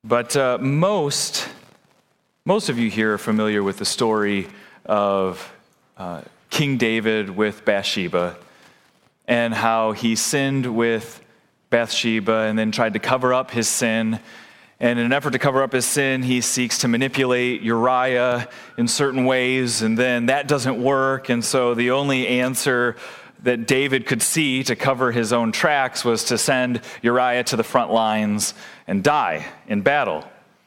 But most of you here are familiar with the story of King David with Bathsheba and how he sinned with Bathsheba and then tried to cover up his sin. And in an effort to cover up his sin, he seeks to manipulate Uriah in certain ways, and then that doesn't work. And so the only answer that David could see to cover his own tracks was to send Uriah to the front lines and die in battle.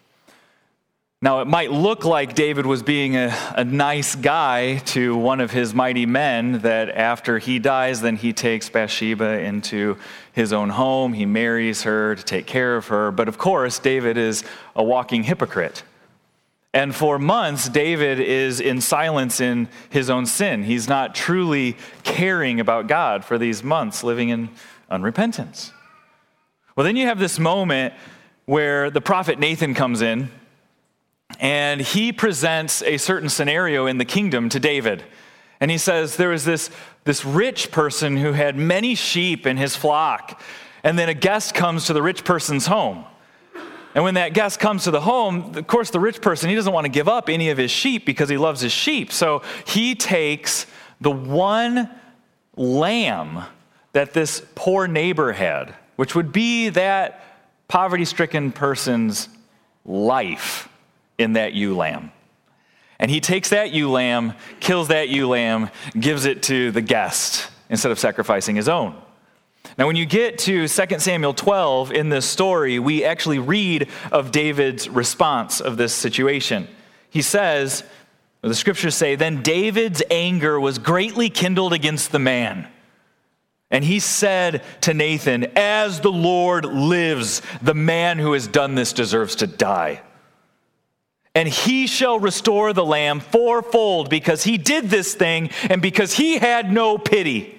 Now, it might look like David was being a nice guy to one of his mighty men, that after he dies, then he takes Bathsheba into his own home. He marries her to take care of her. But of course, David is a walking hypocrite. And for months, David is in silence in his own sin. He's not truly caring about God for these months, living in unrepentance. Well, then you have this moment where the prophet Nathan comes in, and he presents a certain scenario in the kingdom to David. And he says there was this rich person who had many sheep in his flock. And then a guest comes to the rich person's home. And when that guest comes to the home, of course, the rich person, he doesn't want to give up any of his sheep because he loves his sheep. So he takes the one lamb that this poor neighbor had, which would be that poverty-stricken person's life in that ewe lamb. And he takes that ewe lamb, kills that ewe lamb, gives it to the guest instead of sacrificing his own. Now, when you get to 2 Samuel 12 in this story, we actually read of David's response of this situation. He says, the scriptures say, "Then David's anger was greatly kindled against the man. And he said to Nathan, 'As the Lord lives, the man who has done this deserves to die. And he shall restore the lamb fourfold because he did this thing and because he had no pity.'"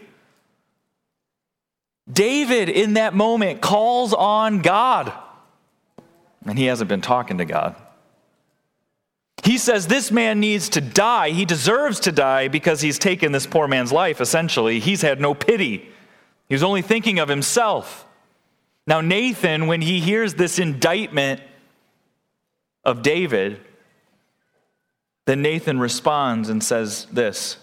David, in that moment, calls on God. And he hasn't been talking to God. He says this man needs to die. He deserves to die because he's taken this poor man's life, essentially. He's had no pity. He was only thinking of himself. Now, Nathan, when he hears this indictment of David, then Nathan responds and says this,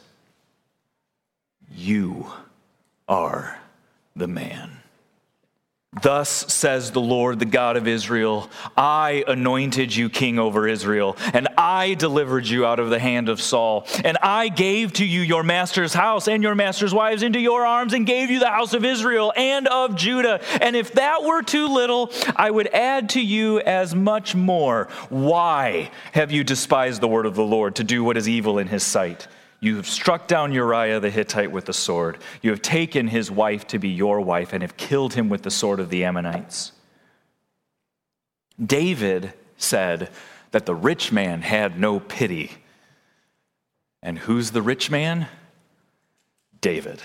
"You are the man. Thus says the Lord, the God of Israel, I anointed you king over Israel, and I delivered you out of the hand of Saul, and I gave to you your master's house and your master's wives into your arms, and gave you the house of Israel and of Judah. And if that were too little, I would add to you as much more. Why have you despised the word of the Lord to do what is evil in his sight? You have struck down Uriah the Hittite with the sword. You have taken his wife to be your wife and have killed him with the sword of the Ammonites." David said that the rich man had no pity. And who's the rich man? David.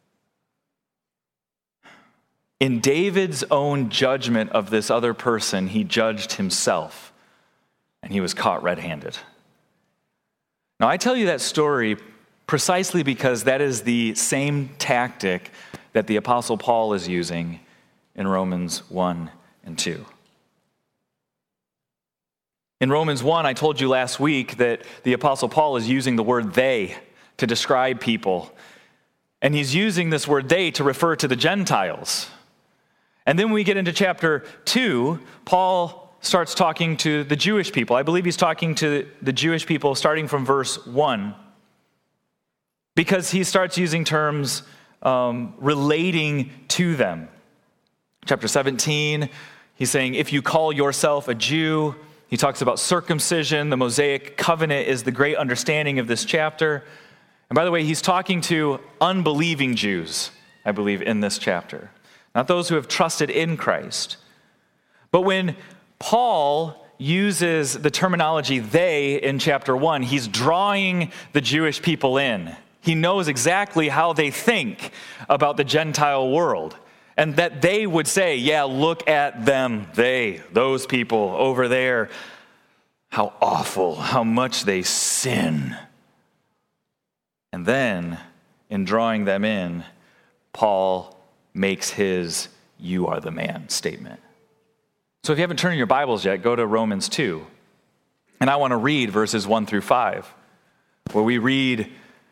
In David's own judgment of this other person, he judged himself, and he was caught red-handed. Now, I tell you that story precisely because that is the same tactic that the Apostle Paul is using in Romans 1 and 2. In Romans 1, I told you last week that the Apostle Paul is using the word they to describe people. And he's using this word they to refer to the Gentiles. And then when we get into chapter 2, Paul starts talking to the Jewish people. I believe he's talking to the Jewish people starting from verse 1. Because he starts using terms relating to them. Chapter 17, he's saying, if you call yourself a Jew, he talks about circumcision. The Mosaic covenant is the great understanding of this chapter. And by the way, he's talking to unbelieving Jews, I believe, in this chapter. Not those who have trusted in Christ. But when Paul uses the terminology they in chapter 1, he's drawing the Jewish people in. He knows exactly how they think about the Gentile world. And that they would say, yeah, look at them, those people over there. How awful, how much they sin. And then, in drawing them in, Paul makes his "you are the man" statement. So if you haven't turned in your Bibles yet, go to Romans 2. And I want to read verses 1 through 5, where we read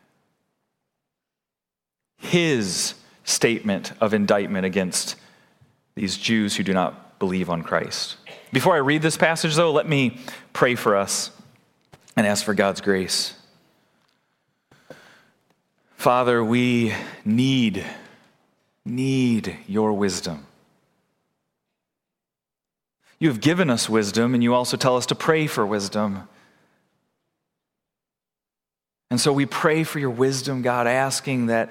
his statement of indictment against these Jews who do not believe on Christ. Before I read this passage, though, let me pray for us and ask for God's grace. Father, we need your wisdom. You have given us wisdom, and you also tell us to pray for wisdom. And so we pray for your wisdom, God, asking that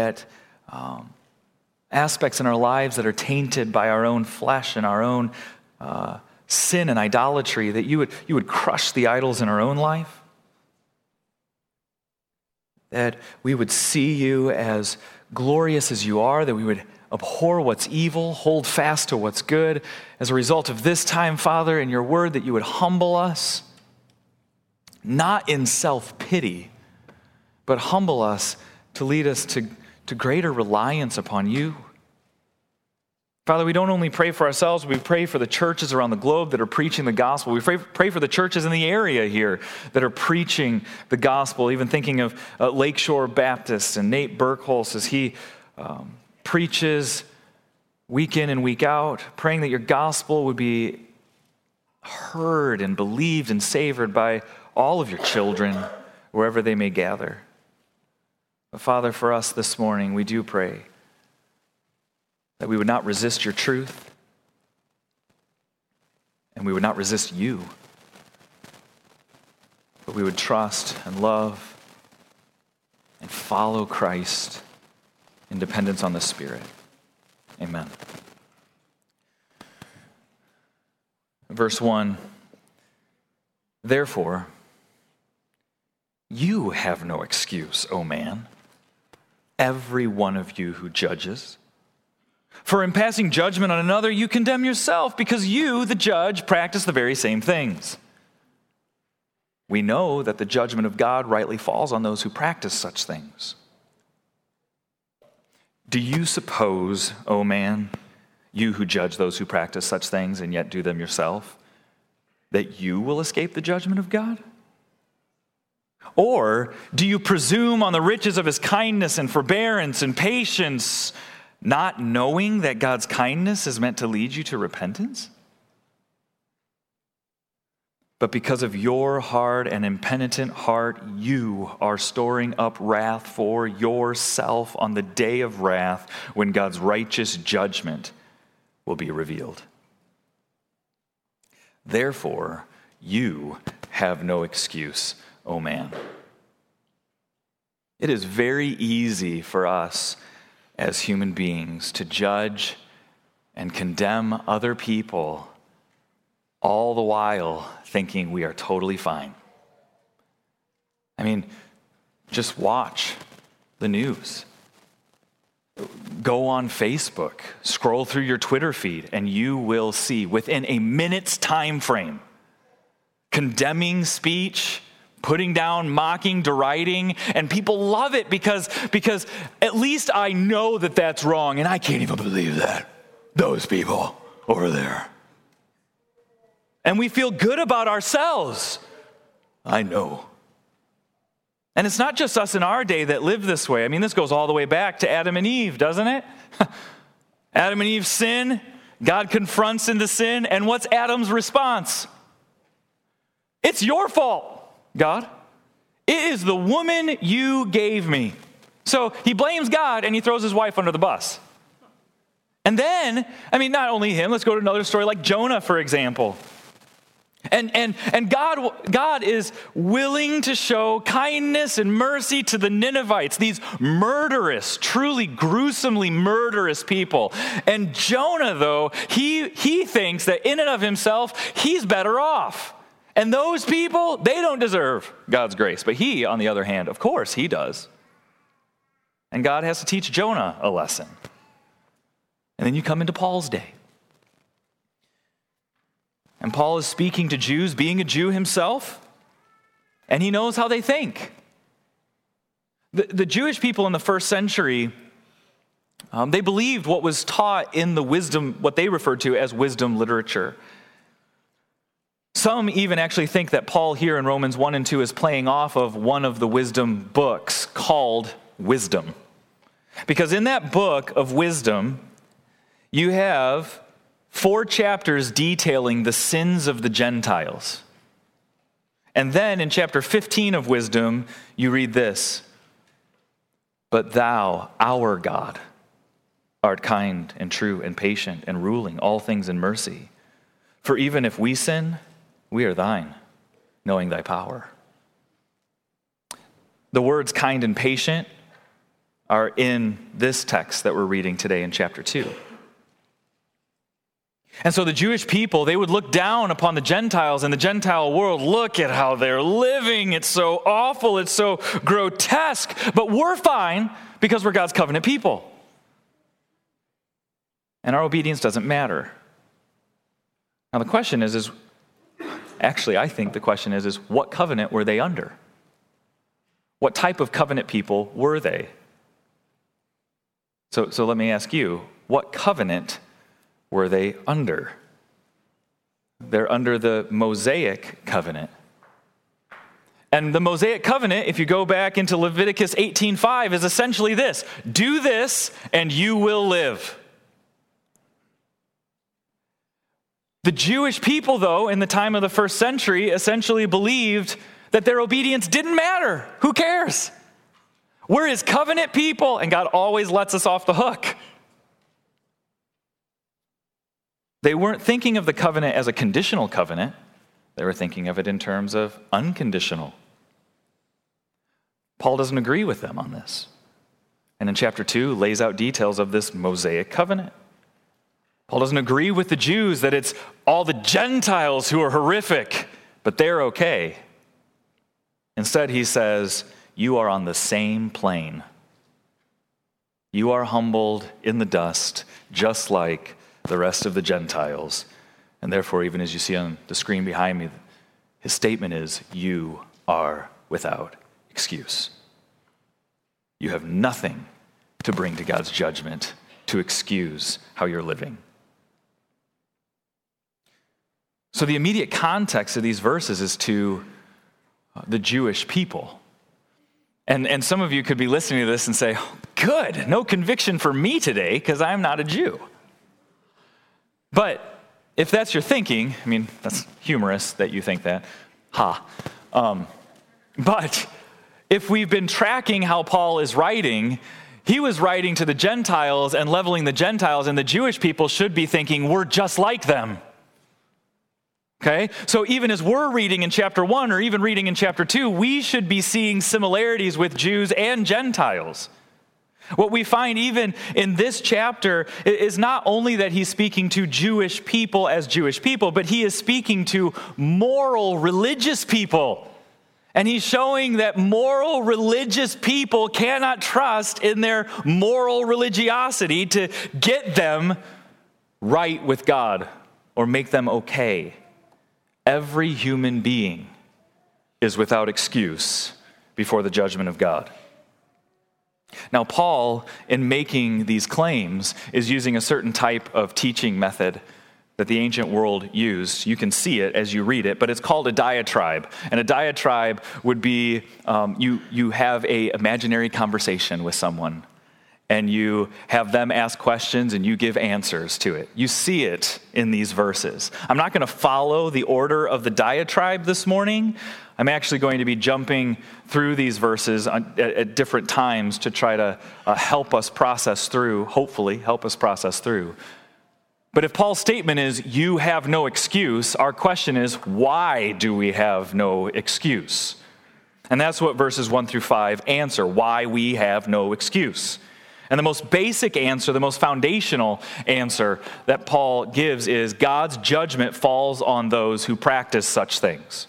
aspects in our lives that are tainted by our own flesh and our own sin and idolatry, that you would crush the idols in our own life, that we would see you as glorious as you are, that we would abhor what's evil, hold fast to what's good. As a result of this time, Father, in your word, that you would humble us, not in self-pity, but humble us to lead us to greater reliance upon you. Father, we don't only pray for ourselves, we pray for the churches around the globe that are preaching the gospel. We pray for the churches in the area here that are preaching the gospel, even thinking of Lakeshore Baptist and Nate Burkholz as he preaches week in and week out, praying that your gospel would be heard and believed and savored by all of your children, wherever they may gather. But Father, for us this morning, we do pray that we would not resist your truth, and we would not resist you, but we would trust and love and follow Christ in dependence on the Spirit. Amen. Verse 1, therefore, you have no excuse, O man, every one of you who judges. For in passing judgment on another, you condemn yourself, because you, the judge, practice the very same things. We know that the judgment of God rightly falls on those who practice such things. Do you suppose, O man, you who judge those who practice such things and yet do them yourself, that you will escape the judgment of God? Or do you presume on the riches of his kindness and forbearance and patience, not knowing that God's kindness is meant to lead you to repentance? But because of your hard and impenitent heart, you are storing up wrath for yourself on the day of wrath when God's righteous judgment will be revealed. Therefore, you have no excuse, O man. It is very easy for us as human beings to judge and condemn other people, all the while thinking we are totally fine. I mean, just watch the news. Go on Facebook, scroll through your Twitter feed, and you will see within a minute's time frame condemning speech, putting down, mocking, deriding, and people love it because at least I know that that's wrong, and I can't even believe that. Those people over there. And we feel good about ourselves. I know. And it's not just us in our day that live this way. I mean, this goes all the way back to Adam and Eve, doesn't it? Adam and Eve sin, God confronts into sin, and what's Adam's response? It's your fault, God. It is the woman you gave me. So he blames God and he throws his wife under the bus. And then, I mean, not only him, let's go to another story like Jonah, for example. And God is willing to show kindness and mercy to the Ninevites, these murderous, truly gruesomely murderous people. And Jonah, though, he thinks that in and of himself, he's better off. And those people, they don't deserve God's grace. But he, on the other hand, of course, he does. And God has to teach Jonah a lesson. And then you come into Paul's day. And Paul is speaking to Jews, being a Jew himself, and he knows how they think. The Jewish people in the first century, They believed what was taught in the wisdom, what they referred to as wisdom literature. Some even actually think that Paul here in Romans 1 and 2 is playing off of one of the wisdom books called Wisdom. Because in that book of wisdom, you have 4 chapters detailing the sins of the Gentiles. And then in chapter 15 of Wisdom, you read this: "But thou, our God, art kind and true and patient and ruling all things in mercy. For even if we sin, we are thine, knowing thy power." The words kind and patient are in this text that we're reading today in chapter 2. And so the Jewish people, they would look down upon the Gentiles in the Gentile world. Look at how they're living. It's so awful. It's so grotesque. But we're fine because we're God's covenant people. And our obedience doesn't matter. Now the question is actually I think the question is what covenant were they under? What type of covenant people were they? So let me ask you, what covenant were they under? They're under the Mosaic covenant. And the Mosaic covenant, if you go back into Leviticus 18:5, is essentially this: do this and you will live. The Jewish people, though, in the time of the first century, essentially believed that their obedience didn't matter. Who cares? We're his covenant people, and God always lets us off the hook. They weren't thinking of the covenant as a conditional covenant. They were thinking of it in terms of unconditional. Paul doesn't agree with them on this. And in chapter 2, lays out details of this Mosaic covenant. Paul doesn't agree with the Jews that it's all the Gentiles who are horrific, but they're okay. Instead, he says, you are on the same plane. You are humbled in the dust, just like the rest of the Gentiles. And therefore, even as you see on the screen behind me, his statement is, you are without excuse. You have nothing to bring to God's judgment to excuse how you're living. So the immediate context of these verses is to the Jewish people. And some of you could be listening to this and say, oh, good, no conviction for me today because I'm not a Jew. But if that's your thinking, I mean, that's humorous that you think that. But if we've been tracking how Paul is writing, he was writing to the Gentiles and leveling the Gentiles, and the Jewish people should be thinking, we're just like them. Okay? So even as we're reading in chapter 1 or even reading in chapter 2, we should be seeing similarities with Jews and Gentiles. What we find even in this chapter is not only that he's speaking to Jewish people as Jewish people, but he is speaking to moral religious people. And he's showing that moral religious people cannot trust in their moral religiosity to get them right with God or make them okay. Every human being is without excuse before the judgment of God. Now, Paul, in making these claims, is using a certain type of teaching method that the ancient world used. You can see it as you read it, but it's called a diatribe. And a diatribe would be you have an imaginary conversation with someone, and you have them ask questions, and you give answers to it. You see it in these verses. I'm not going to follow the order of the diatribe this morning. I'm actually going to be jumping through these verses at different times to try to help us process through, hopefully help us process through. But if Paul's statement is, you have no excuse, our question is, why do we have no excuse? And that's what verses 1 through 5 answer, why we have no excuse. And the most basic answer, the most foundational answer that Paul gives is God's judgment falls on those who practice such things.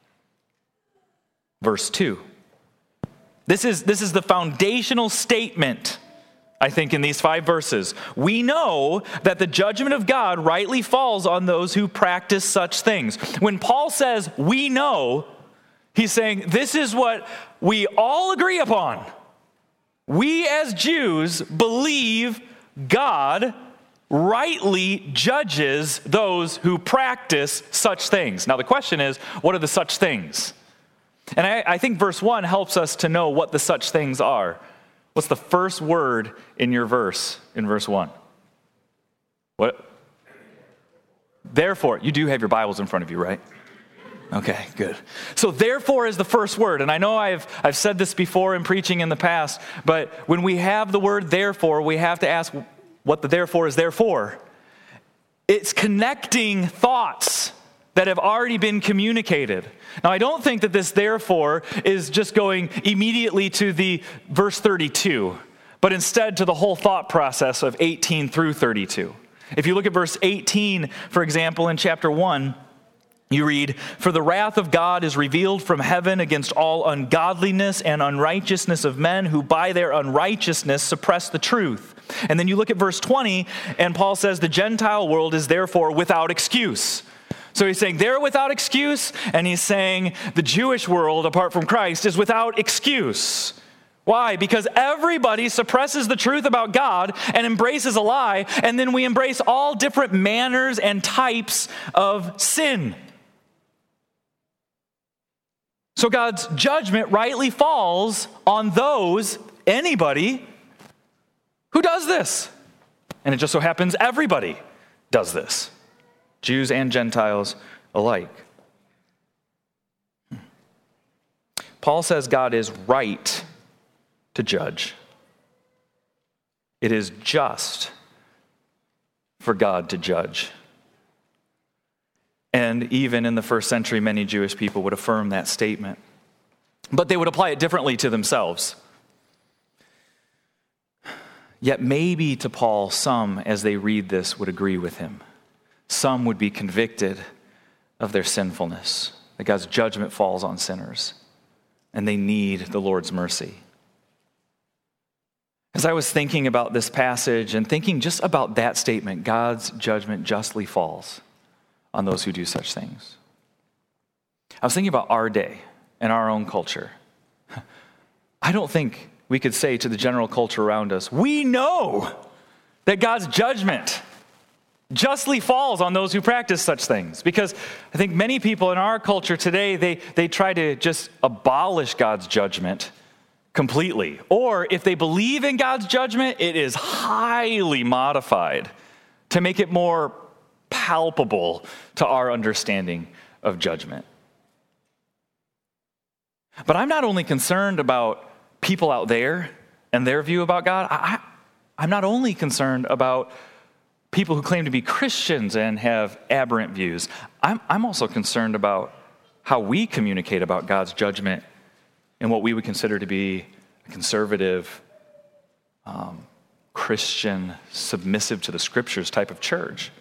Verse 2. This is the foundational statement, I think, in these 5 verses. We know that the judgment of God rightly falls on those who practice such things. When Paul says, we know, he's saying, this is what we all agree upon. we as Jews believe God rightly judges those who practice such things. Now the question is, what are the such things? And I think verse 1 helps us to know what the such things are. What's the first word in your verse, in verse 1? What? Therefore. You do have your Bibles in front of you, right? Okay, good. So therefore is the first word. And I know I've said this before in preaching in the past, but when we have the word therefore, we have to ask what the therefore is there for. It's connecting thoughts that have already been communicated. Now, I don't think that this therefore is just going immediately to the verse 32, but instead to the whole thought process of 18 through 32. If you look at verse 18, for example, in chapter 1, you read, "For the wrath of God is revealed from heaven against all ungodliness and unrighteousness of men who by their unrighteousness suppress the truth." And then you look at verse 20, and Paul says, "The Gentile world is therefore without excuse." So he's saying they're without excuse, and he's saying the Jewish world, apart from Christ, is without excuse. Why? Because everybody suppresses the truth about God and embraces a lie, and then we embrace all different manners and types of sin. So God's judgment rightly falls on anybody who does this. And it just so happens everybody does this. Jews and Gentiles alike. Paul says God is right to judge. It is just for God to judge. And even in the first century, many Jewish people would affirm that statement. But they would apply it differently to themselves. Yet maybe to Paul, some, as they read this, would agree with him. Some would be convicted of their sinfulness, that God's judgment falls on sinners, and they need the Lord's mercy. As I was thinking about this passage and thinking just about that statement, God's judgment justly falls on those who do such things, I was thinking about our day and our own culture. I don't think we could say to the general culture around us, we know that God's judgment justly falls on those who practice such things. Because I think many people in our culture today, they try to just abolish God's judgment completely. Or if they believe in God's judgment, it is highly modified to make it more palpable to our understanding of judgment. But I'm not only concerned about people out there and their view about God. I'm not only concerned about people who claim to be Christians and have aberrant views. I'm also concerned about how we communicate about God's judgment in what we would consider to be a conservative, Christian, submissive to the scriptures type of church.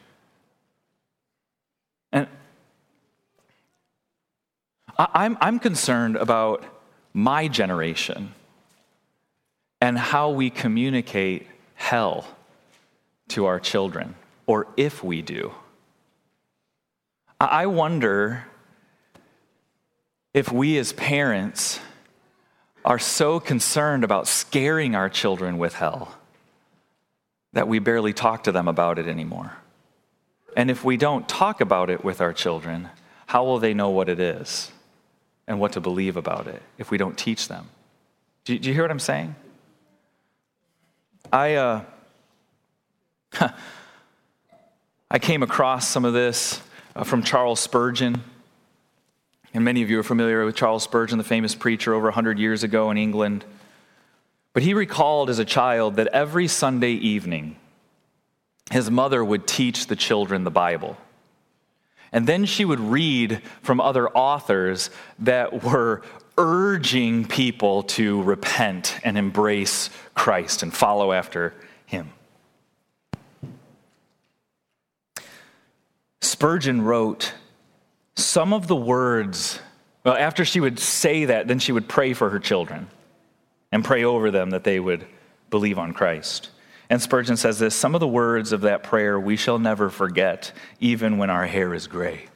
And I'm concerned about my generation and how we communicate hell to our children, or if we do. I wonder if we as parents are so concerned about scaring our children with hell that we barely talk to them about it anymore. And if we don't talk about it with our children, how will they know what it is and what to believe about it if we don't teach them? Do you hear what I'm saying? I came across some of this from Charles Spurgeon. And many of you are familiar with Charles Spurgeon, the famous preacher over 100 years ago in England. But he recalled as a child that every Sunday evening, his mother would teach the children the Bible. And then she would read from other authors that were urging people to repent and embrace Christ and follow after him. Spurgeon wrote, some of the words, well, after she would say that, then she would pray for her children and pray over them that they would believe on Christ. And Spurgeon says this, some of the words of that prayer we shall never forget, even when our hair is gray.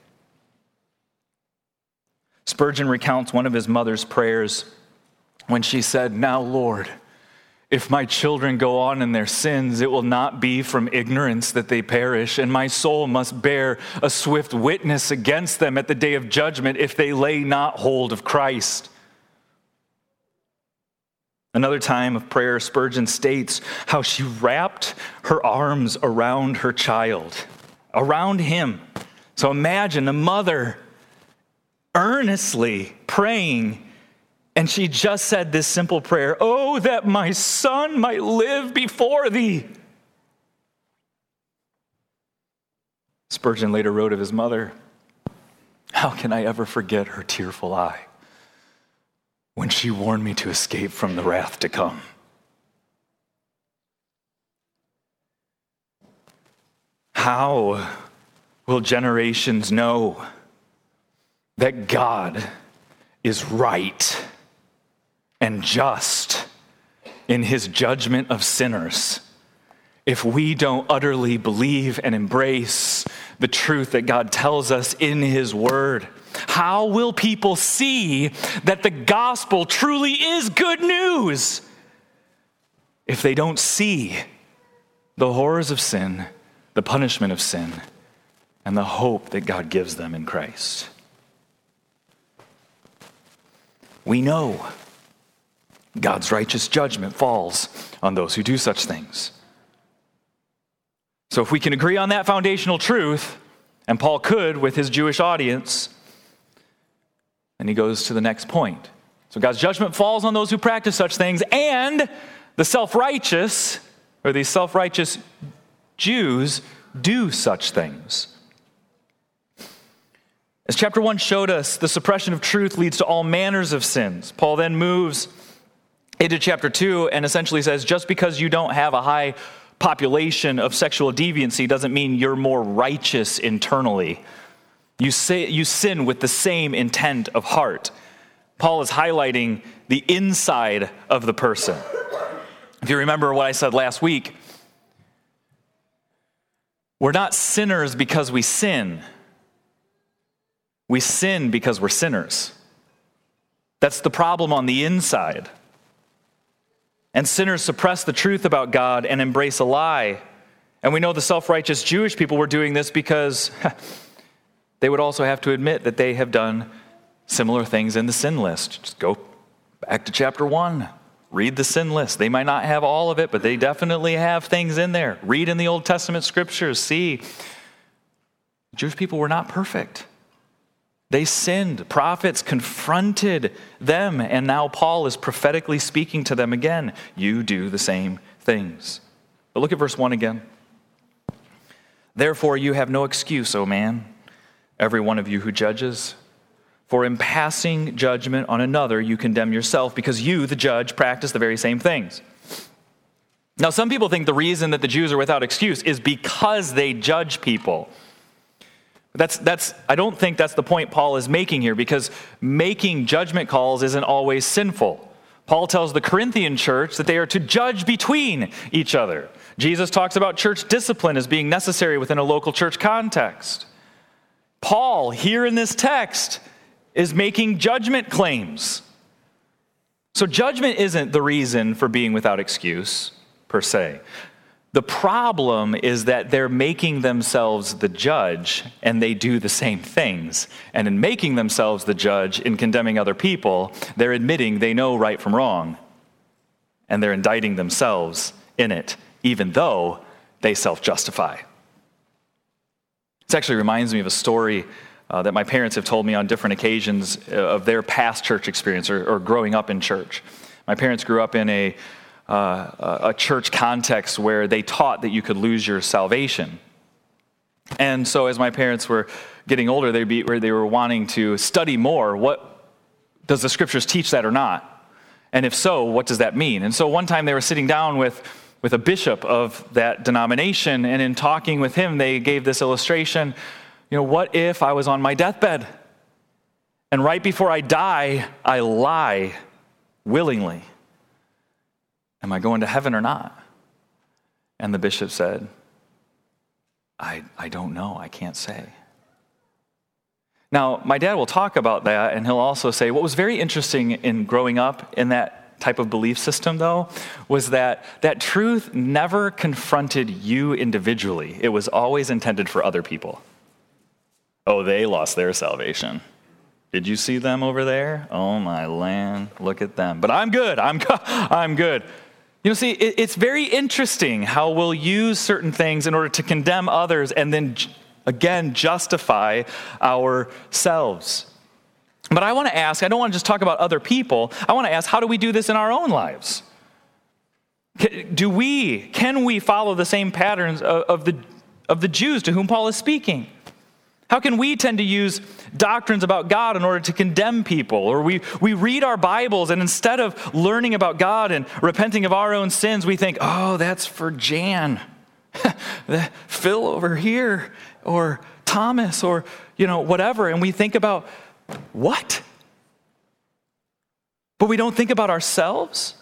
Spurgeon recounts one of his mother's prayers when she said, now, Lord, If my children go on in their sins, it will not be from ignorance that they perish, and my soul must bear a swift witness against them at the day of judgment if they lay not hold of Christ. Another time of prayer, Spurgeon states how she wrapped her arms around her child, around him. So imagine the mother earnestly praying, and she just said this simple prayer, "Oh, that my son might live before thee." Spurgeon later wrote of his mother, "How can I ever forget her tearful eye when she warned me to escape from the wrath to come?" How will generations know that God is right and just in his judgment of sinners if we don't utterly believe and embrace the truth that God tells us in his word? How will people see that the gospel truly is good news if they don't see the horrors of sin, the punishment of sin, and the hope that God gives them in Christ? We know God's righteous judgment falls on those who do such things. So if we can agree on that foundational truth, and Paul could with his Jewish audience, then he goes to the next point. So God's judgment falls on those who practice such things, and the self-righteous, or these self-righteous Jews, do such things. As chapter 1 showed us, the suppression of truth leads to all manners of sins. Paul then moves into chapter 2 and essentially says, just because you don't have a high population of sexual deviancy doesn't mean you're more righteous internally. You sin with the same intent of heart. Paul is highlighting the inside of the person. If you remember what I said last week, we're not sinners because we sin. We sin because we're sinners. That's the problem on the inside. And sinners suppress the truth about God and embrace a lie. And we know the self-righteous Jewish people were doing this because they would also have to admit that they have done similar things in the sin list. Just go back to chapter 1. Read the sin list. They might not have all of it, but they definitely have things in there. Read in the Old Testament scriptures. See, Jewish people were not perfect. They sinned. Prophets confronted them, and now Paul is prophetically speaking to them again. You do the same things. But look at verse 1 again. Therefore you have no excuse, O man, every one of you who judges. For in passing judgment on another, you condemn yourself, because you, the judge, practice the very same things. Now, some people think the reason that the Jews are without excuse is because they judge people. I don't think that's the point Paul is making here, because making judgment calls isn't always sinful. Paul tells the Corinthian church that they are to judge between each other. Jesus talks about church discipline as being necessary within a local church context. Paul, here in this text, is making judgment claims. So judgment isn't the reason for being without excuse, per se. The problem is that they're making themselves the judge, and they do the same things. And in making themselves the judge, in condemning other people, they're admitting they know right from wrong. And they're indicting themselves in it, even though they self-justify. This actually reminds me of a story that my parents have told me on different occasions of their past church experience or growing up in church. My parents grew up in a church context where they taught that you could lose your salvation. And so as my parents were getting older, they were wanting to study more. What does the scriptures teach that or not? And if so, what does that mean? And so one time they were sitting down with a bishop of that denomination, and in talking with him, they gave this illustration. What if I was on my deathbed, and right before I die, I lie willingly? Am I going to heaven or not? And the bishop said, I don't know. I can't say. Now, my dad will talk about that, and he'll also say, what was very interesting in growing up in that type of belief system, though, was that truth never confronted you individually. It was always intended for other people. Oh, they lost their salvation. Did you see them over there? Oh, my land, look at them. But I'm good. I'm good. You know, see, it's very interesting how we'll use certain things in order to condemn others and then, again, justify ourselves. But I want to ask, I don't want to just talk about other people. I want to ask, how do we do this in our own lives? Can we follow the same patterns of the Jews to whom Paul is speaking? How can we tend to use doctrines about God in order to condemn people? Or we read our Bibles, and instead of learning about God and repenting of our own sins, we think, oh, that's for Jan, Phil over here, or Thomas, or whatever. And we think about, what? But we don't think about ourselves?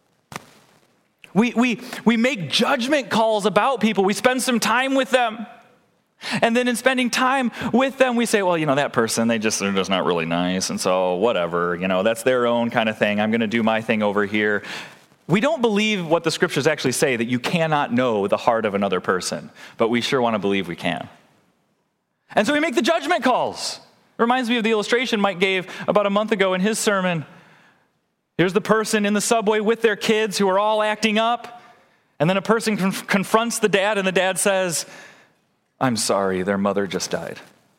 We make judgment calls about people. We spend some time with them. And then in spending time with them, we say, well, that person, they're just not really nice. And so whatever, that's their own kind of thing. I'm going to do my thing over here. We don't believe what the scriptures actually say, that you cannot know the heart of another person. But we sure want to believe we can. And so we make the judgment calls. It reminds me of the illustration Mike gave about a month ago in his sermon. Here's the person in the subway with their kids who are all acting up. And then a person confronts the dad, and the dad says, I'm sorry, their mother just died.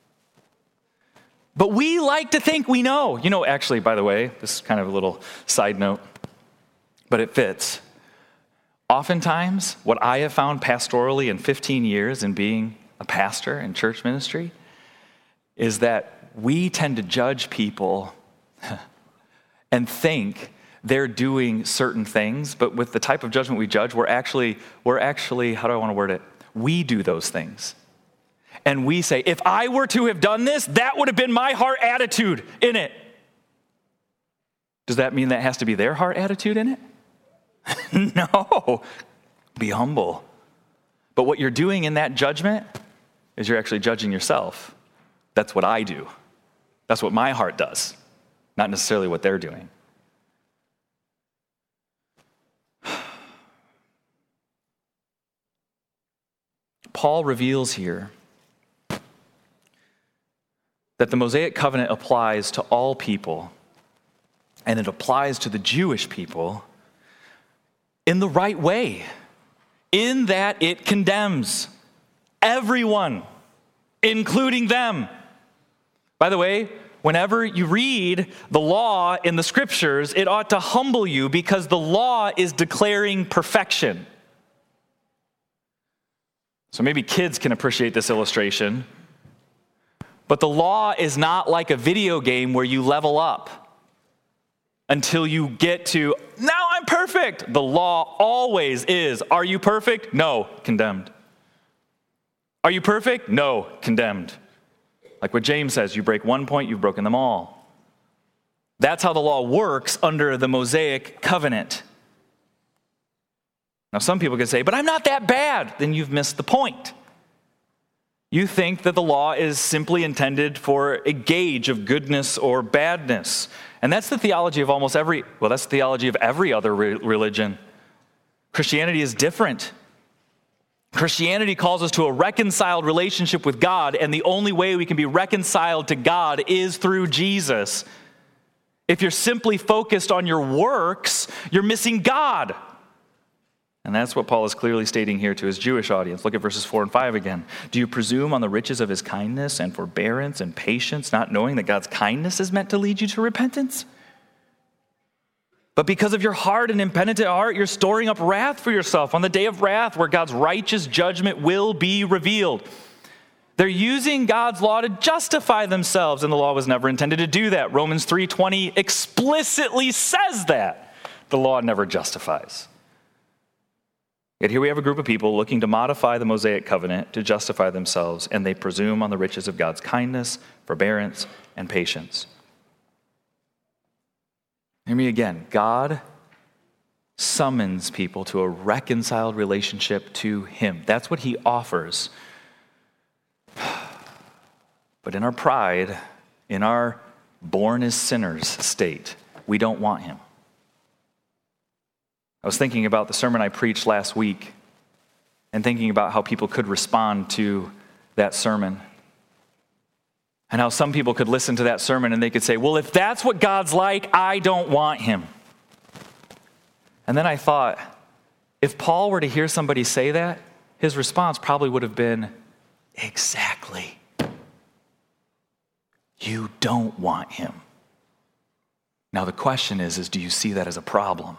But we like to think we know. Actually, by the way, this is kind of a little side note, but it fits. Oftentimes, what I have found pastorally in 15 years in being a pastor in church ministry is that we tend to judge people and think they're doing certain things, but with the type of judgment we judge, we're actually, how do I want to word it? We do those things. And we say, if I were to have done this, that would have been my heart attitude in it. Does that mean that has to be their heart attitude in it? No. Be humble. But what you're doing in that judgment is you're actually judging yourself. That's what I do. That's what my heart does, not necessarily what they're doing. Paul reveals here that the Mosaic covenant applies to all people, and it applies to the Jewish people in the right way, in that it condemns everyone, including them. By the way, whenever you read the law in the scriptures, it ought to humble you because the law is declaring perfection. So maybe kids can appreciate this illustration. But the law is not like a video game where you level up until you get to, now I'm perfect. The law always is, are you perfect? No, condemned. Are you perfect? No, condemned. Like what James says, you break one point, you've broken them all. That's how the law works under the Mosaic covenant. Now some people can say, but I'm not that bad. Then you've missed the point. You think that the law is simply intended for a gauge of goodness or badness. And that's the theology of that's the theology of every other religion. Christianity is different. Christianity calls us to a reconciled relationship with God, and the only way we can be reconciled to God is through Jesus. If you're simply focused on your works, you're missing God. And that's what Paul is clearly stating here to his Jewish audience. Look at verses 4 and 5 again. Do you presume on the riches of his kindness and forbearance and patience, not knowing that God's kindness is meant to lead you to repentance? But because of your hard and impenitent heart, you're storing up wrath for yourself on the day of wrath where God's righteous judgment will be revealed. They're using God's law to justify themselves, and the law was never intended to do that. Romans 3:20 explicitly says that. The law never justifies. Yet here we have a group of people looking to modify the Mosaic covenant to justify themselves, and they presume on the riches of God's kindness, forbearance, and patience. Hear me again. God summons people to a reconciled relationship to him. That's what he offers. But in our pride, in our born as sinners state, we don't want him. I was thinking about the sermon I preached last week and thinking about how people could respond to that sermon. And how some people could listen to that sermon and they could say, well, if that's what God's like, I don't want him. And then I thought, if Paul were to hear somebody say that, his response probably would have been, exactly. You don't want him. Now the question is do you see that as a problem?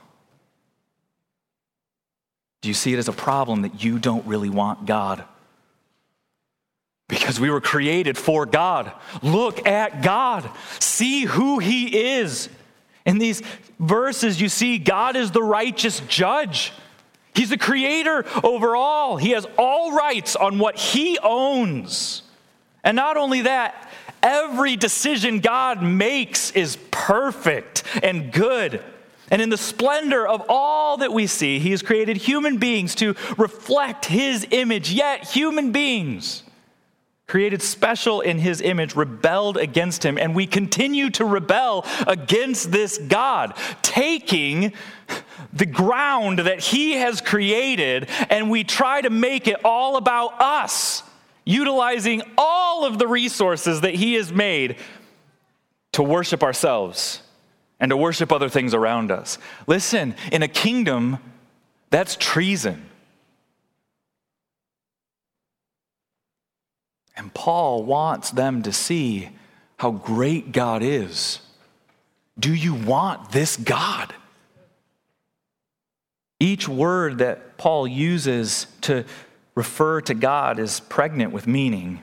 Do you see it as a problem that you don't really want God? Because we were created for God. Look at God. See who he is. In these verses, you see God is the righteous judge. He's the creator over all. He has all rights on what he owns. And not only that, every decision God makes is perfect and good. And in the splendor of all that we see, he has created human beings to reflect his image. Yet human beings, created special in his image, rebelled against him. And we continue to rebel against this God, taking the ground that he has created and we try to make it all about us, utilizing all of the resources that he has made to worship ourselves and to worship other things around us. Listen, in a kingdom, that's treason. And Paul wants them to see how great God is. Do you want this God? Each word that Paul uses to refer to God is pregnant with meaning.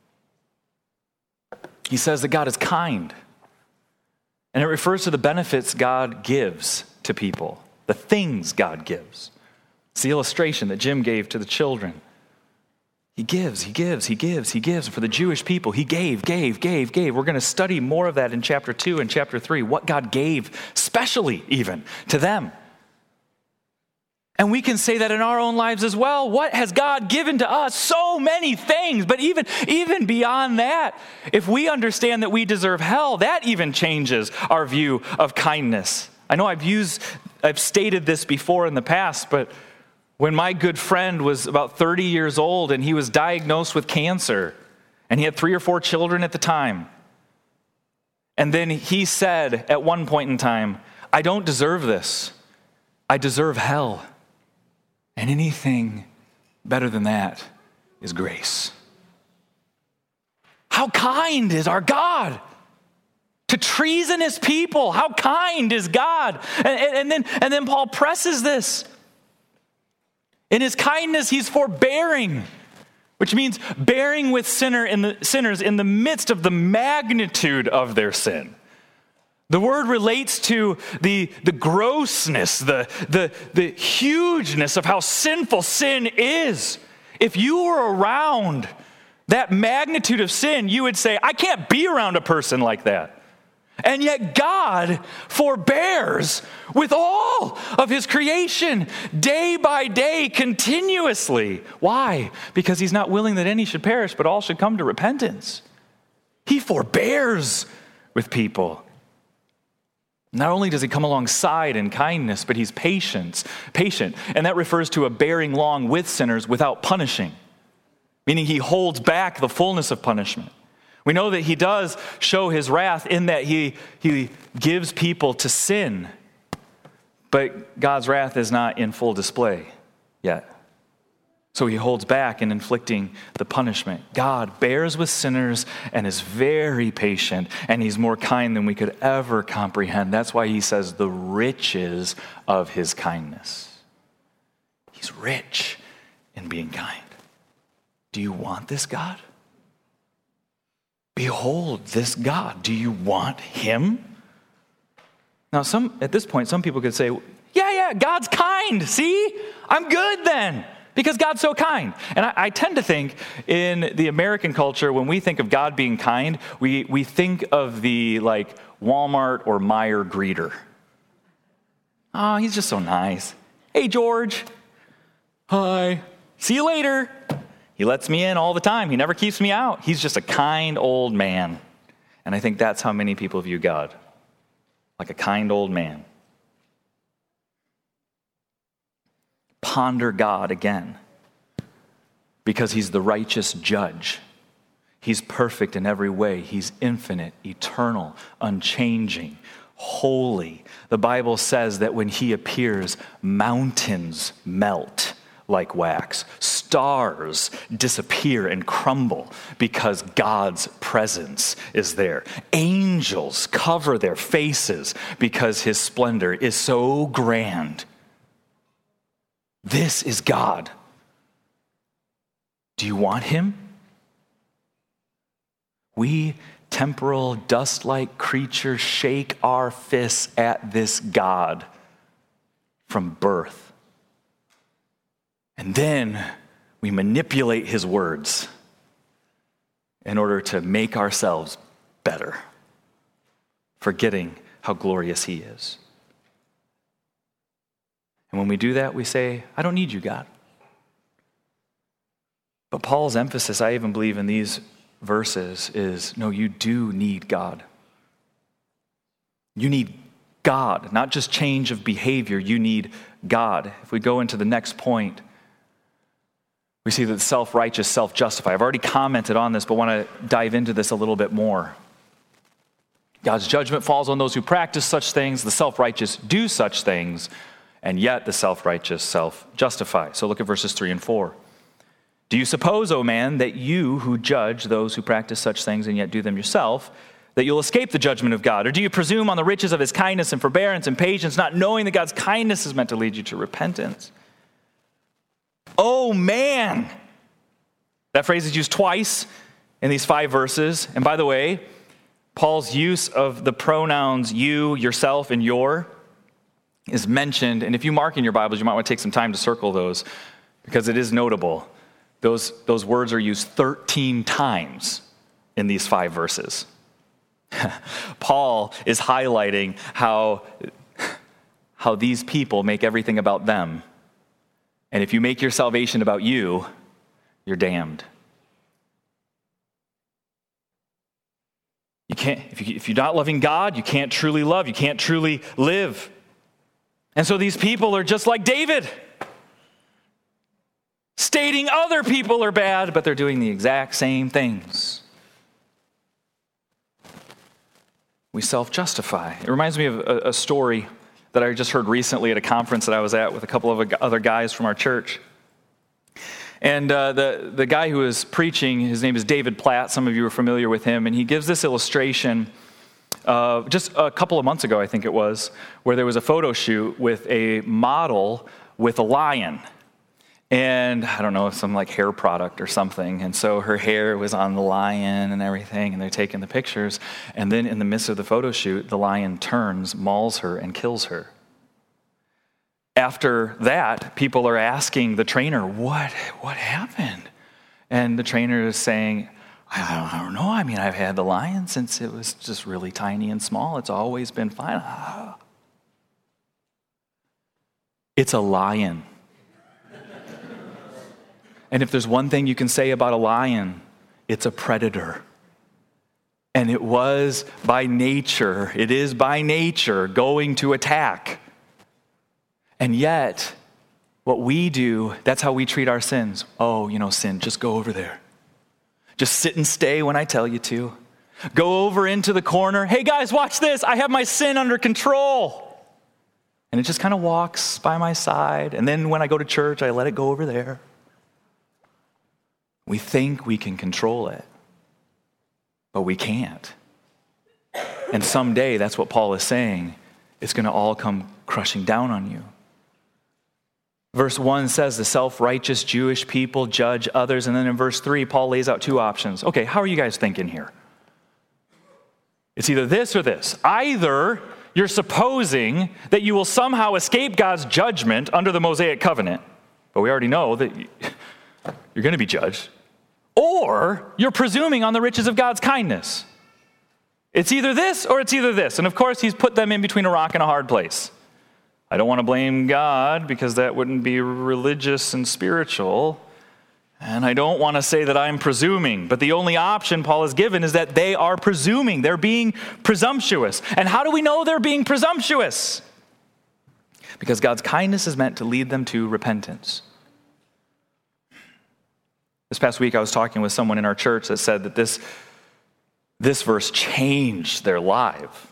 He says that God is kind. And it refers to the benefits God gives to people, the things God gives. It's the illustration that Jim gave to the children. He gives. For the Jewish people, he gave. We're going to study more of that in chapter 2 and chapter 3, what God gave, specially even, to them. And we can say that in our own lives as well. What has God given to us? So many things. But even beyond that, if we understand that we deserve hell, that even changes our view of kindness. I know I've stated this before in the past, but when my good friend was about 30 years old and he was diagnosed with cancer, and he had 3 or 4 children at the time, and then he said at one point in time, I don't deserve this. I deserve hell. And anything better than that is grace. How kind is our God to treasonous people? How kind is God? And then Paul presses this. In his kindness, he's forbearing, which means bearing with sinners in the midst of the magnitude of their sin. The word relates to the grossness, the hugeness of how sinful sin is. If you were around that magnitude of sin, you would say, I can't be around a person like that. And yet God forbears with all of his creation day by day, continuously. Why? Because he's not willing that any should perish, but all should come to repentance. He forbears with people. Not only does he come alongside in kindness, but he's patient. And that refers to a bearing long with sinners without punishing, meaning he holds back the fullness of punishment. We know that he does show his wrath in that he gives people to sin, but God's wrath is not in full display yet. So he holds back in inflicting the punishment. God bears with sinners and is very patient, and he's more kind than we could ever comprehend. That's why he says the riches of his kindness. He's rich in being kind. Do you want this God? Behold this God. Do you want him? Now, at this point, some people could say, yeah, God's kind. See? I'm good then, because God's so kind. And I tend to think in the American culture, when we think of God being kind, we think of the Walmart or Meijer greeter. Oh, he's just so nice. Hey, George. Hi. See you later. He lets me in all the time. He never keeps me out. He's just a kind old man. And I think that's how many people view God, like a kind old man. ponder God again, because he's the righteous judge. He's perfect in every way. He's infinite, eternal, unchanging, holy. The Bible says that when he appears, mountains melt like wax. Stars disappear and crumble because God's presence is there. Angels cover their faces because his splendor is so grand. This is God. Do you want him? We temporal, dust-like creatures shake our fists at this God from birth. And then we manipulate his words in order to make ourselves better, forgetting how glorious he is. And when we do that, we say, I don't need you, God. But Paul's emphasis, I even believe in these verses, is no, you do need God. You need God, not just change of behavior. You need God. If we go into the next point, we see that self-righteous, self-justify. I've already commented on this, but want to dive into this a little bit more. God's judgment falls on those who practice such things. The self-righteous do such things, and yet the self-righteous self-justify. So look at verses 3 and 4. Do you suppose, O man, that you who judge those who practice such things and yet do them yourself, that you'll escape the judgment of God? Or do you presume on the riches of his kindness and forbearance and patience, not knowing that God's kindness is meant to lead you to repentance? Oh man! That phrase is used twice in these 5 verses. And by the way, Paul's use of the pronouns you, yourself, and your is mentioned. And if you mark in your Bibles, you might want to take some time to circle those, because it is notable. Those words are used 13 times in these 5 verses. Paul is highlighting how these people make everything about them. And if you make your salvation about you, you're damned. You can't, if you're not loving God, you can't truly love, you can't truly live. And so these people are just like David, stating other people are bad, but they're doing the exact same things. We self-justify. It reminds me of a story that I just heard recently at a conference that I was at with a couple of other guys from our church. And the guy who was preaching, his name is David Platt. Some of you are familiar with him. And he gives this illustration just a couple of months ago, I think it was, where there was a photo shoot with a model with a lion. And I don't know, some like hair product or something. And so her hair was on the lion and everything, and they're taking the pictures. And then in the midst of the photo shoot, the lion turns, mauls her, and kills her. After that, people are asking the trainer, what happened? And the trainer is saying, I don't know. I mean, I've had the lion since it was just really tiny and small. It's always been fine. It's a lion. And if there's one thing you can say about a lion, it's a predator. And it is by nature going to attack. And yet, what we do, that's how we treat our sins. Oh, sin, just go over there. Just sit and stay when I tell you to. Go over into the corner. Hey guys, watch this. I have my sin under control. And it just kind of walks by my side. And then when I go to church, I let it go over there. We think we can control it, but we can't. And someday, that's what Paul is saying, it's going to all come crushing down on you. Verse 1 says the self-righteous Jewish people judge others. And then in verse 3, Paul lays out 2 options. Okay, how are you guys thinking here? It's either this or this. Either you're supposing that you will somehow escape God's judgment under the Mosaic covenant, but we already know that you're going to be judged. Or you're presuming on the riches of God's kindness. It's either this or it's either this. And of course, he's put them in between a rock and a hard place. I don't want to blame God because that wouldn't be religious and spiritual. And I don't want to say that I'm presuming. But the only option Paul has given is that they are presuming. They're being presumptuous. And how do we know they're being presumptuous? Because God's kindness is meant to lead them to repentance. This past week, I was talking with someone in our church that said that this verse changed their life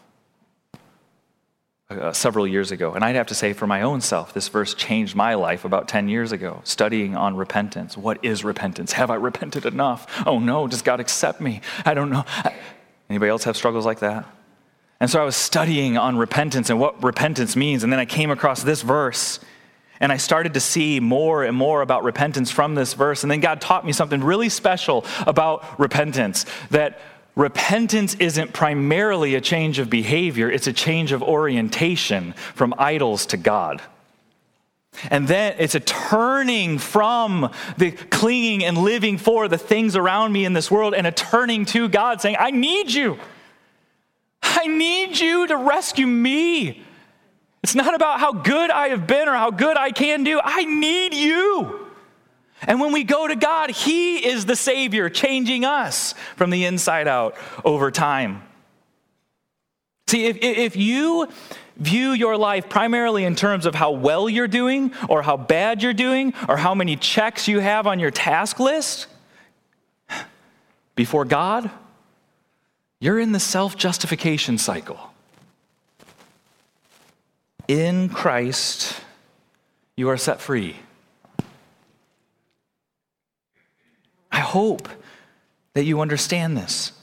several years ago. And I'd have to say for my own self, this verse changed my life about 10 years ago, studying on repentance. What is repentance? Have I repented enough? Oh no, does God accept me? I don't know. Anybody else have struggles like that? And so I was studying on repentance and what repentance means, and then I came across this verse, and I started to see more and more about repentance from this verse, and then God taught me something really special about repentance, that repentance isn't primarily a change of behavior, it's a change of orientation from idols to God. And then it's a turning from the clinging and living for the things around me in this world and a turning to God saying, I need you. I need you to rescue me. It's not about how good I have been or how good I can do. I need you. And when we go to God, He is the Savior, changing us from the inside out over time. See, if you view your life primarily in terms of how well you're doing or how bad you're doing or how many checks you have on your task list before God, you're in the self-justification cycle. In Christ, you are set free. I hope that you understand this.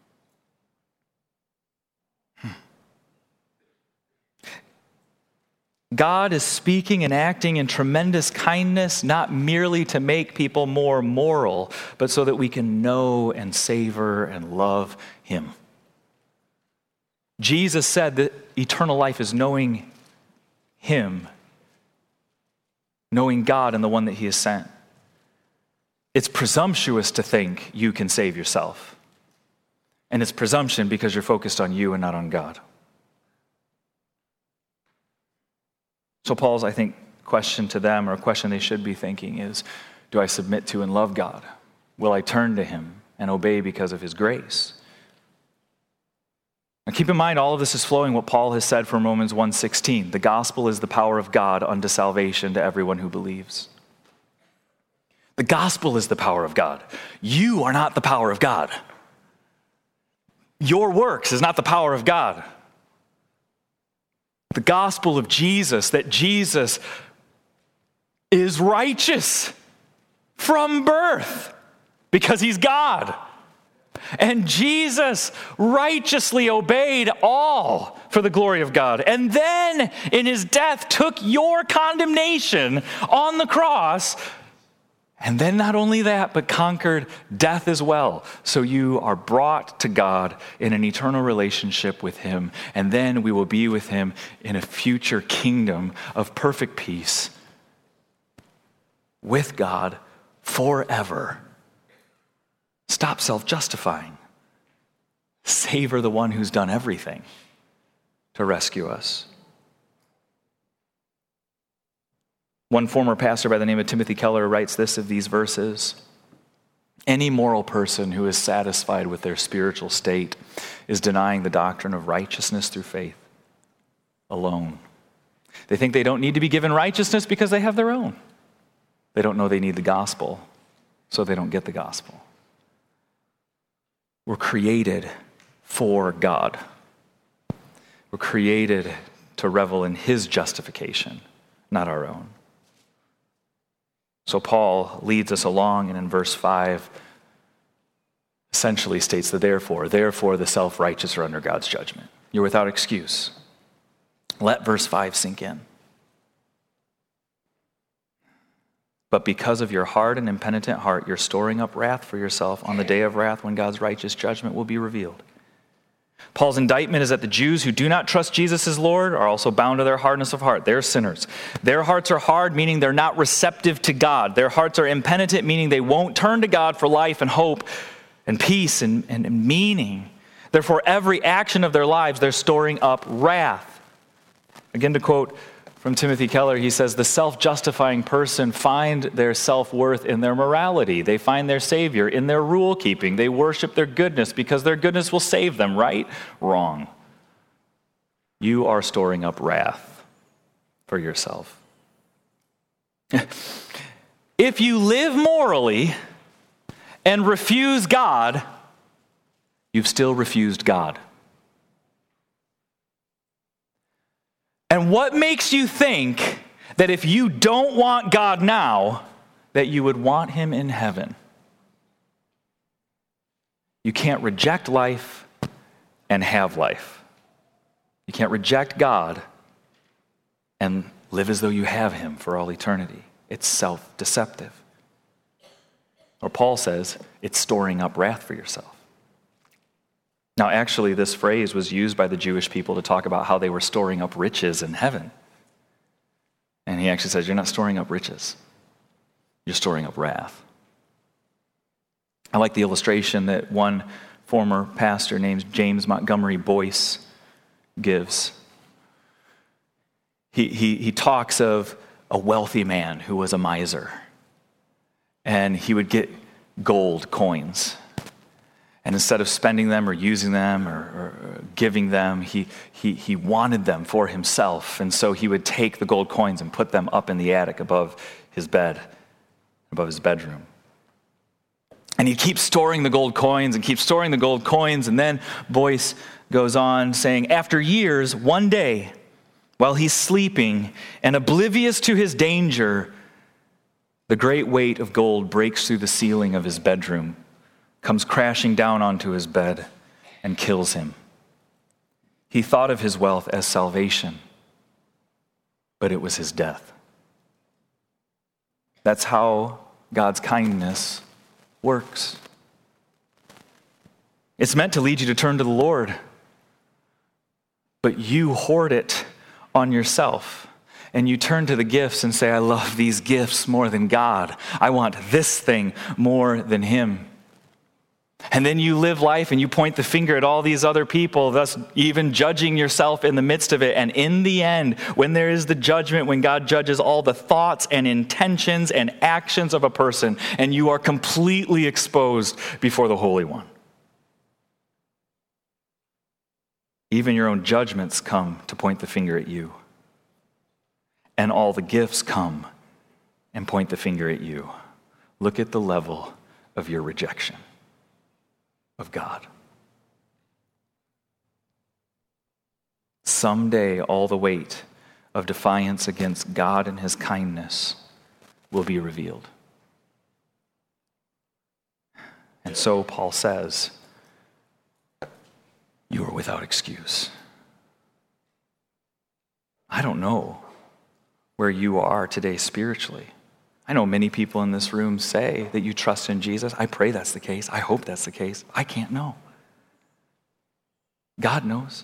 God is speaking and acting in tremendous kindness, not merely to make people more moral, but so that we can know and savor and love Him. Jesus said that eternal life is knowing Him, knowing God and the one that He has sent. It's presumptuous to think you can save yourself. And it's presumption because you're focused on you and not on God. So Paul's, I think, question to them, or a question they should be thinking is, do I submit to and love God? Will I turn to Him and obey because of His grace? Now keep in mind, all of this is flowing what Paul has said from Romans 1:16. The gospel is the power of God unto salvation to everyone who believes. The gospel is the power of God. You are not the power of God. Your works is not the power of God. The gospel of Jesus, that Jesus is righteous from birth because He's God. And Jesus righteously obeyed all for the glory of God. And then in His death took your condemnation on the cross. And then not only that, but conquered death as well. So you are brought to God in an eternal relationship with Him. And then we will be with Him in a future kingdom of perfect peace with God forever. Stop self-justifying. Savor the one who's done everything to rescue us. One former pastor by the name of Timothy Keller writes this of these verses. Any moral person who is satisfied with their spiritual state is denying the doctrine of righteousness through faith alone. They think they don't need to be given righteousness because they have their own. They don't know they need the gospel, so they don't get the gospel. We're created for God. We're created to revel in His justification, not our own. So Paul leads us along, and in verse 5 essentially states the therefore the self-righteous are under God's judgment. You're without excuse. Let verse 5 sink in. But because of your hard and impenitent heart, you're storing up wrath for yourself on the day of wrath when God's righteous judgment will be revealed. Paul's indictment is that the Jews who do not trust Jesus as Lord are also bound to their hardness of heart. They're sinners. Their hearts are hard, meaning they're not receptive to God. Their hearts are impenitent, meaning they won't turn to God for life and hope and peace and meaning. Therefore, every action of their lives, they're storing up wrath. Again, to quote from Timothy Keller, he says, the self-justifying person find their self-worth in their morality. They find their Savior in their rule-keeping. They worship their goodness because their goodness will save them, right? Wrong. You are storing up wrath for yourself. If you live morally and refuse God, you've still refused God. And what makes you think that if you don't want God now, that you would want him in heaven? You can't reject life and have life. You can't reject God and live as though you have him for all eternity. It's self-deceptive. Or Paul says, it's storing up wrath for yourself. Now, actually, this phrase was used by the Jewish people to talk about how they were storing up riches in heaven. And he actually says, you're not storing up riches. You're storing up wrath. I like the illustration that one former pastor named James Montgomery Boyce gives. He talks of a wealthy man who was a miser. And he would get gold coins. And instead of spending them or using them or giving them, he wanted them for himself. And so he would take the gold coins and put them up in the attic above his bed, above his bedroom. And he'd keep storing the gold coins and keep storing the gold coins. And then Boyce goes on saying, after years, one day, while he's sleeping and oblivious to his danger, the great weight of gold breaks through the ceiling of his bedroom, comes crashing down onto his bed, and kills him. He thought of his wealth as salvation, but it was his death. That's how God's kindness works. It's meant to lead you to turn to the Lord, but you hoard it on yourself. And you turn to the gifts and say, I love these gifts more than God. I want this thing more than him. And then you live life and you point the finger at all these other people, thus even judging yourself in the midst of it. And in the end, when there is the judgment, when God judges all the thoughts and intentions and actions of a person, and you are completely exposed before the Holy One. Even your own judgments come to point the finger at you. And all the gifts come and point the finger at you. Look at the level of your rejection of God. Someday, all the weight of defiance against God and his kindness will be revealed. And so Paul says, you are without excuse. I don't know where you are today spiritually. I know many people in this room say that you trust in Jesus. I pray that's the case. I hope that's the case. I can't know. God knows.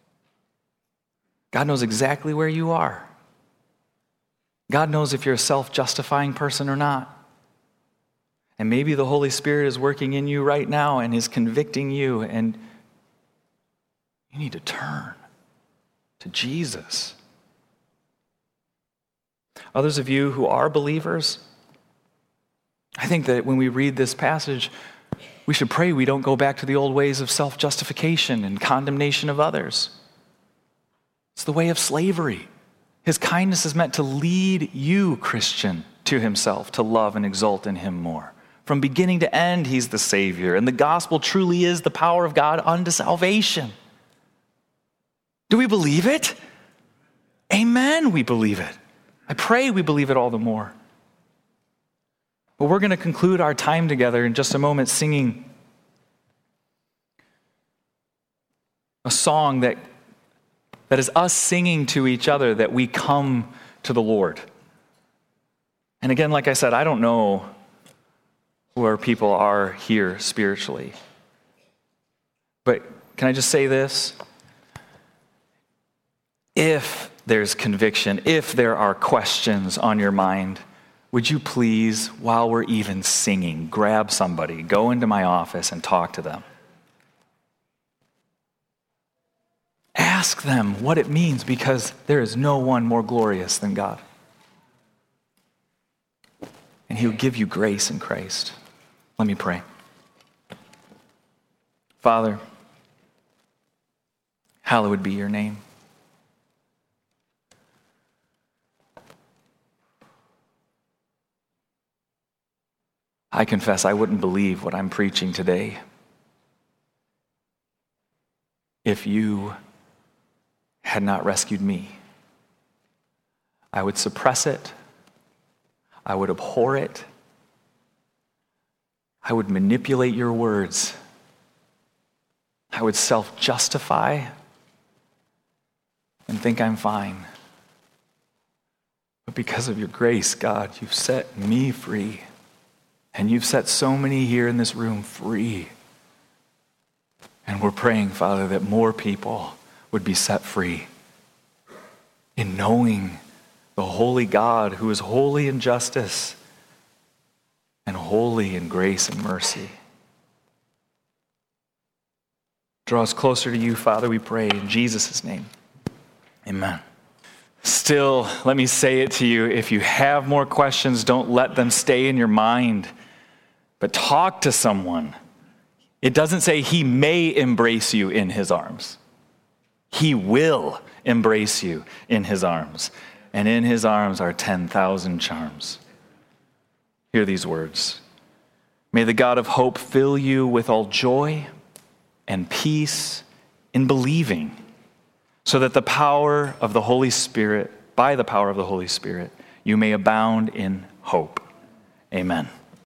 God knows exactly where you are. God knows if you're a self-justifying person or not. And maybe the Holy Spirit is working in you right now and is convicting you, and you need to turn to Jesus. Others of you who are believers, I think that when we read this passage, we should pray we don't go back to the old ways of self-justification and condemnation of others. It's the way of slavery. His kindness is meant to lead you, Christian, to himself, to love and exult in him more. From beginning to end, he's the Savior, and the gospel truly is the power of God unto salvation. Do we believe it? Amen, we believe it. I pray we believe it all the more. But we're going to conclude our time together in just a moment singing a song that is us singing to each other that we come to the Lord. And again, like I said, I don't know where people are here spiritually. But can I just say this? If there's conviction, if there are questions on your mind, would you please, while we're even singing, grab somebody, go into my office and talk to them. Ask them what it means, because there is no one more glorious than God. And he'll give you grace in Christ. Let me pray. Father, hallowed be your name. I confess I wouldn't believe what I'm preaching today if you had not rescued me. I would suppress it. I would abhor it. I would manipulate your words. I would self-justify and think I'm fine. But because of your grace, God, you've set me free. And you've set so many here in this room free. And we're praying, Father, that more people would be set free in knowing the holy God who is holy in justice and holy in grace and mercy. Draw us closer to you, Father, we pray in Jesus' name. Amen. Still, let me say it to you. If you have more questions, don't let them stay in your mind, but talk to someone. It doesn't say he may embrace you in his arms. He will embrace you in his arms. And in his arms are 10,000 charms. Hear these words. May the God of hope fill you with all joy and peace in believing, so that by the power of the Holy Spirit, you may abound in hope. Amen.